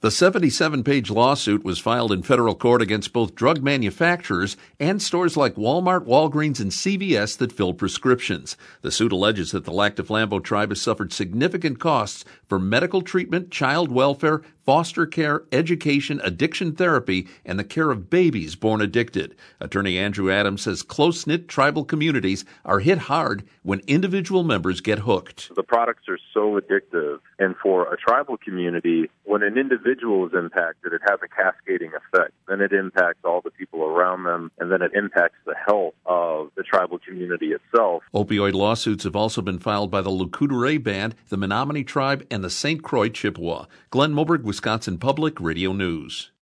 The 77-page lawsuit was filed in federal court against both drug manufacturers and stores like Walmart, Walgreens, and CVS that fill prescriptions. The suit alleges that the Lac du Flambeau tribe has suffered significant costs for medical treatment, child welfare, foster care, education, addiction therapy, and the care of babies born addicted. Attorney Andrew Adams says close-knit tribal communities are hit hard when individual members get hooked. The products are so addictive, and for a tribal community, when an individual is impacted, it has a cascading effect. Then it impacts all the people around them, and then it impacts the health of the tribal community itself. Opioid lawsuits have also been filed by the Lucoutere Band, the Menominee Tribe, and the St. Croix Chippewa. Glenn Moberg, Wisconsin Public Radio News.